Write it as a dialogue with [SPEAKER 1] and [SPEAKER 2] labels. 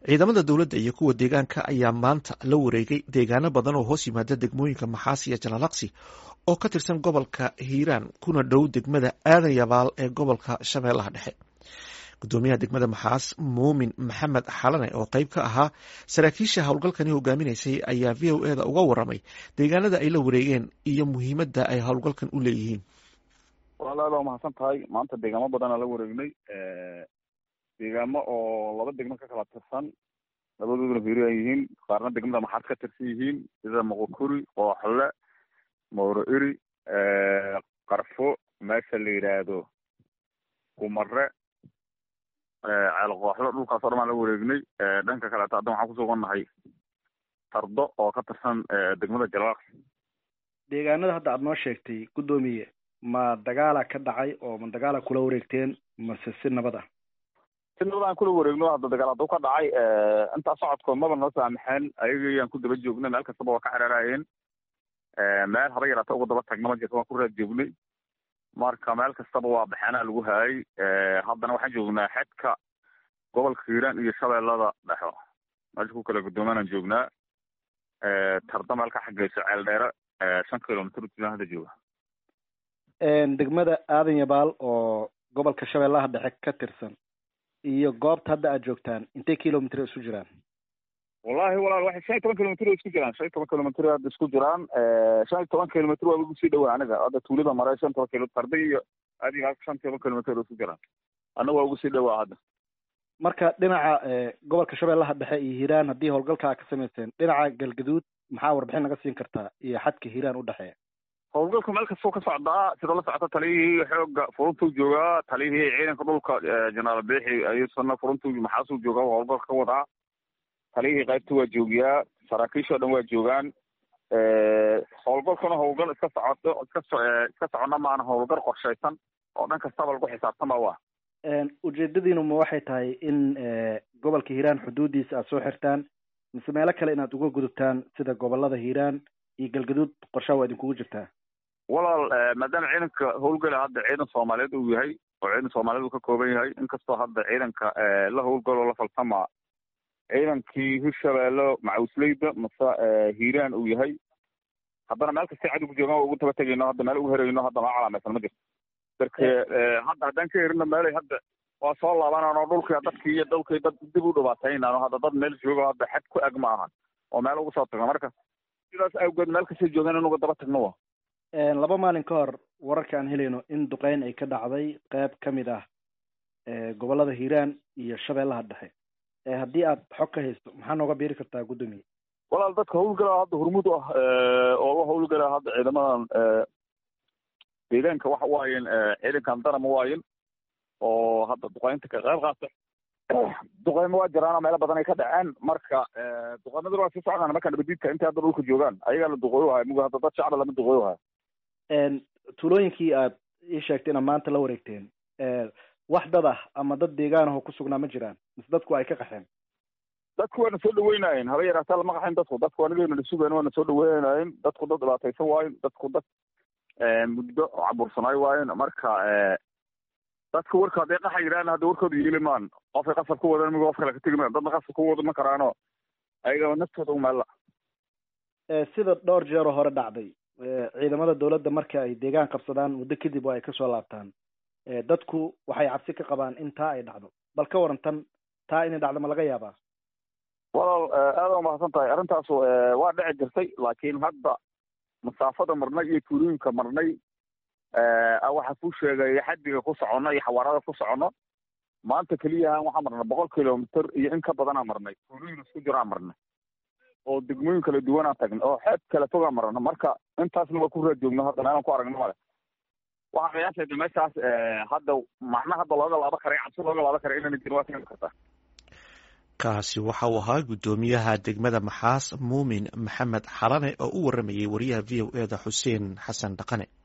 [SPEAKER 1] ciidamada dowladda iyo kuwa deegaanka ayaa maanta la wareegay deegaano badan oo hoos yimaada degmooyinka maxaas iyo jalalaqsi oo ka tirsan gobolka hiiraan kuna dhow degmada aadan yabaal ee gobolka shabeellaha dhexe. gudoomiyaha degmada maxaas muumin maxamed xalane oo qayb ka ahaa saraakiisha howlgalkani hogaaminaysay ayaa v o eda uga waramay deegaanada ay la wareegeen iyo muhiimadda ay howlgalkan u leeyihiin.
[SPEAKER 2] walaal waa mahadsan tahay. maanta deegaamo badanaa la wareegnay, deegaamo oo laba degmo ka kala tirsan, labadooduna hiiraan yihiin, qaarna degmada maxaas ka tirsan yihiin sida moqokuri, qooxle, mowro iri, qarfo, meesha la yidhaahdo kumare, ceelqooxlo, dhulkaas oo dhan baan la wareegnay. dhanka kaleeto hadda waxaan kusugannahay tardo oo ka tirsan degmada jalalaqsi.
[SPEAKER 3] deegaanada hadda aada noo sheegtay guddoomiye, ma dagaala ka dhacay oo ma dagaala kula wareegteen mase si nabad ah?
[SPEAKER 2] si nabad aan kula wareegno. hadda dagaal hadduu ka dhacay intaa socodkood maba noo saamaxeen, ayagayaan ku daba joognay, meel kastaba waa ka xereeraayeen. meel haba yaraata uga daba tagna ma jirto, waan ku raad joognay. marka meel kastaba waa baxeenaa lagu haayay. haddana waxaan joognaa xedka gobolka hiiraan iyo shabeellada dhexo, meesha ku kala guddoomaanaan joognaa. tarda meel ka xageyso ceel dheere 5 kilomitr hadda jooga.
[SPEAKER 3] degmada aadan yabaal oo gobolka shabeellaha dhexe ka tirsan iyo goobta hadda aad joogtaan intay kilomitr isu jiraan?
[SPEAKER 2] wallahi walaal waxay 15 kilomitr isku jiraan. 15 kilomitr hadda isku jiraan. 15 kilomitr waa ugu sii dhawaa aniga hadda tuulada maray 15 kilomitr, tarda iyo adiga 15 kilomitr isku jiraan. anaga waa ugu sii dhawaa hadda.
[SPEAKER 3] marka dhinaca gobolka shabeellaha dhexe iyo hiiraan haddii howlgalka aad ka samayseen, dhinaca galgaduud maxaa warbixin naga siin kartaa iyo xadka hiiraan u dhexeeya?
[SPEAKER 2] howlgalka meel kastoo ka socdaa, sida la socota taliyihii xooga furuntuu joogaa, taliyihii ciidanka dhulka jenaraal beexi ayuusana furuntuu maxaasuu joogaa, howlgalka ka wadaa. taliyihii qaybta waa joogiyaa, saraakiishoo dhan waa joogaan. howlgalkuna howlgal iska socona maana, howlgal qorshaysan oo dhan kastaba lagu xisaabtama waa.
[SPEAKER 3] ujeedadiinu ma waxay tahay in gobolka hiiraan xuduudiisa aad soo xirtaan, mise meelo kale inaad uga gudubtaan sida gobolada hiiraan iyo galgaduud qorshaha waa idinkugu jirtaa?
[SPEAKER 2] walaal maadaama ciidanka howlgala hadda ciidan soomaaliyeed uu yahay oo ciidan soomaaliyeed uu ka kooban yahay, inkastoo hadda ciidanka la howlgalo la falsamaa ciidankii hirshabeello macawisleyda mase hiiraan uu yahay, haddana meel kastay cadowgu joogaan waa ugu daba tegayno. hadda meel ugu herayno hadda maa calaamaysan ma jirto. darke hadda haddaan ka herino meelay hadda waa soo laabanano dhulkii dadkii iyo dhulkii dad dib u dhibaataynano. hadda dad meel joogo hadda xad ku eg ma ahan oo meel ugu soo tagno. marka sidaas awgeed meel kastay joogaan in uga daba tagno wa.
[SPEAKER 3] 2 maalin ka hor wararka aan helayno in duqeyn ay ka dhacday qayb ka mid ah gobolada hiiraan iyo shabeellaha dhexe. haddii aad xog ka haysto maxaa nooga biiri kartaa guddoomiye?
[SPEAKER 2] walaal dadka howlgalaa hadda hormud ah oo la howlgalaa hadda ciidamadan deegaanka waxa waayeen ciidankan darama waayen oo hadda duqeynta ka qayb qaata. duqeymo waa jiraan, meelo badan ay ka dhaceen. marka duqeynada waa sii socdaan marka nabadiidka intay hadda dhulka joogaan ayagaa la duqeeyo hayo muga hadda dad shacba lama duqeeyo hayo.
[SPEAKER 3] tuulooyinkii aad ii sheegtay inaad maanta la wareegteen, wax dad ah ama dad deegaan ah oo ku sugnaa ma jiraan mise dadku ay ka qaxeen?
[SPEAKER 2] dadku waana soo dhaweynaayeen, haba yaraataa lama qaxayn dadku. dadku anigayna nasugayn waana soo dhaweynaayeen. dadku dad dhibaataysan waayen, dadku dad muddo cabursanay waayen. marka dadka warka hadday qaxa yidhaahna hadda warkooda yeelimaan. qofay qasab ku wadan miga qof kale ka tegi maan. dadna qasab ku wada ma karaano, ayaga naftooda umeella.
[SPEAKER 3] sida dhowr jeeroo hore dhacday, ciidamada dawladda marka ay deegaan qabsadaan muddo kadib waa ay kasoo laabtaan. dadku waxay cabsi ka qabaan in taa ay dhacdo. bal ka waran taa inay dhacdo ma laga yaabaa?
[SPEAKER 2] walaal aada umahadsan tahay. arrintaas waa dhici jirtay, laakiin hadda masaafada marnay iyo tuulooyinka marnay waxaa ku sheegay xadiga ku socono iyo xawaarada ku socono. maanta keliyahan waxaa marnay 100 kilomitr iyo in ka badanaa marnay, tuulooyin isku jiraa marnay oo degmooyin kala duwanaa tagnay oo xeeb kala fogaa marno. marka intaasna waa ku raad joogno, hadda meelaan ku aragno male. waxaa qiyaasayda meeshaas hadda macna hadda looga laaba karay, cabsi looga laaba karay inayna jirin waa keeni kartaa.
[SPEAKER 1] kaasi waxa uu ahaa guddoomiyaha degmada maxaas muumin maxamed xalane oo u waramayay wariyaha v o eda xuseen xasan dhaqane.